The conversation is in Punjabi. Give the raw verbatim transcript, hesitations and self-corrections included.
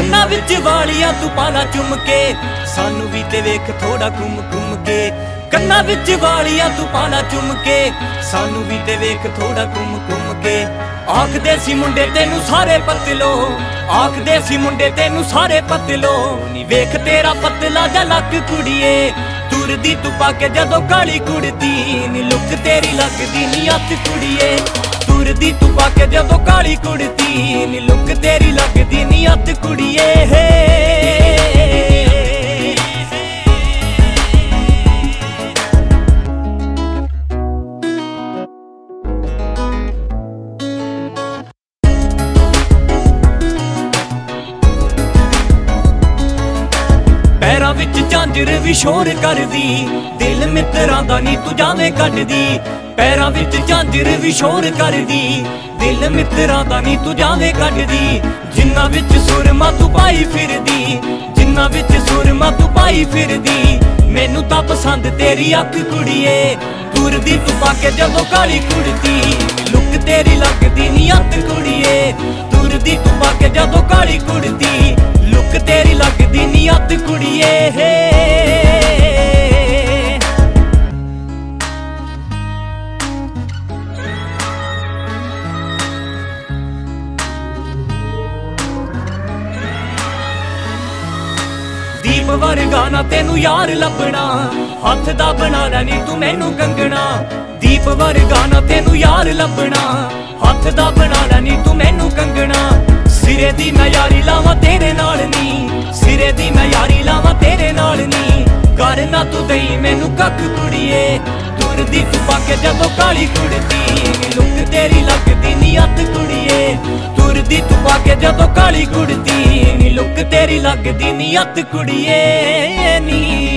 ਕੰਨਾਂ ਵਿੱਚ ਵਾਲੀਆਂ ਤੂੰ ਪਾਲਾ ਚੁੰਮ ਕੇ, ਸਾਨੂੰ ਵੀ ਤੇ ਵੇਖ ਥੋੜਾ ਘੁੰਮ ਘੁੰਮ ਕੇ। ਕੰਨਾਂ ਵਿੱਚ ਵਾਲੀਆਂ ਤੂੰ ਪਾਲਾ ਚੁੰਮ ਕੇ, ਸਾਨੂੰ ਵੀ ਤੇ ਵੇਖ ਥੋੜਾ ਘੁੰਮ ਘੁੰਮ ਕੇ। ਆਖਦੇ ਸੀ ਮੁੰਡੇ ਤੈਨੂੰ ਸਾਰੇ ਪਤਲੋ, ਆਖਦੇ ਸੀ ਮੁੰਡੇ ਤੈਨੂੰ ਸਾਰੇ ਪਤਲੋ, ਨੀ ਵੇਖ ਤੇਰਾ ਪਤਲਾ ਜਾ ਲੱਕ ਕੁੜੀਏ। ਤੁਰਦੀ ਤੂੰ ਪਾ ਕੇ ਜਦੋਂ ਕਾਲੀ ਕੁੜਤੀ, ਨੀ ਲੁੱਕ ਤੇਰੀ ਲੱਗਦੀ ਨੀ ਅੱਤ ਕੁੜੀਏ। ਤੁਰਦੀ ਤੂੰ ਪਾ ਕੇ ਜਦੋਂ ਕਾਲੀ ਕੁੜਤੀ, ਨੀ ਲੁੱਕ ਤੇਰੀ ਲੱਗਦੀ ਨੀ ਅੱਤ ਕੁੜੀਏ। ਪੈਰਾਂ ਵਿੱਚ ਝਾਂਜਰ ਵੀ ਸ਼ੋਰ ਕਰਦੀ, ਦਿਲ ਮਿੱਤਰਾਂ ਦਾ ਨੀ ਤੂੰ ਜਾਵੇਂ ਕੱਢਦੀ। ਪੈਰਾਂ ਵਿੱਚ ਝਾਂਜਰ ਵੀ ਸ਼ੋਰ ਕਰਦੀ, ਦਿਲ ਮਿੱਤਰਾਂ ਦਾ ਨੀ ਤੂੰ ਜਾਵੇਂ ਕੱਢਦੀ। ਜਿੰਨਾ ਵਿੱਚ ਸੁਰਮਾ ਤੂੰ ਪਾਈ ਫਿਰਦੀ, ਜਿੰਨਾ ਵਿੱਚ ਸੁਰਮਾ ਤੂੰ ਪਾਈ ਫਿਰਦੀ, ਮੈਨੂੰ ਤਾਂ ਪਸੰਦ ਤੇਰੀ ਅੱਖ ਕੁੜੀਏ। ਤੁਰਦੀ ਤੂੰ ਪਾ ਕੇ ਜਦੋਂ ਕਾਲੀ ਕੁੜਤੀ, ਲੁੱਕ ਤੇਰੀ ਲੱਗਦੀ ਨੀ ਅੱਤ ਕੁੜੀਏ। ਤੁਰਦੀ ਤੂੰ ਪਾ ਕੇ ਜਦੋਂ ਕਾਲੀ ਕੁੜਤੀ, ਲੁੱਕ ਤੇਰੀ ਲੱਗਦੀ ਨੀ ਅੱਤ ਕੁੜੀਏ। ਦੀਪ ਵਰਗਾ ਨਾ ਤੈਨੂੰ ਯਾਰ ਲੱਭਣਾ, ਹੱਥ ਦਾ ਬਣਾ ਲੈ ਨੀ ਤੂੰ ਮੈਨੂੰ ਕੰਗਣਾ। ਦੀਪ ਵਰਗਾ ਨਾ ਤੈਨੂੰ ਯਾਰ ਲੱਭਣਾ, ਹੱਥ ਦਾ ਬਣਾ ਲੈ ਨੀ ਤੂੰ ਮੈਨੂੰ ਕੰਗਣਾ। ਸਿਰੇ ਦੀ ਮੈਂ ਯਾਰੀ ਲਾਵਾਂ ਤੇਰੇ ਨਾਲ ਨੀ, ਸਿਰੇ ਦੀ ਮੈਂ ਯਾਰੀ ਲਾਵਾਂ ਤੇਰੇ ਨਾਲ ਨੀ। ਕਰ ਨਾ ਤੂੰ ਦਈ ਮੈਨੂੰ ਕੱਖ ਕੁੜੀਏ। ਤੁਰਦੀ ਤੂੰ ਪਾ ਕੇ ਜਦੋਂ ਕਾਲੀ ਕੁੜਤੀ, ਲੁੱਕ ਤੇਰੀ ਲੱਗਦੀ ਨੀ ਅੱਤ ਕੁੜੀਏ। ਤੁਰਦੀ ਤੂੰ ਪਾ ਕੇ ਜਦੋਂ ਕਾਲੀ ਕੁੜਤੀ, ਨੀ ਲੁੱਕ ਤੇਰੀ ਲੱਗਦੀ ਨੀ ਅੱਤ ਕੁੜੀਏ ਨੀ।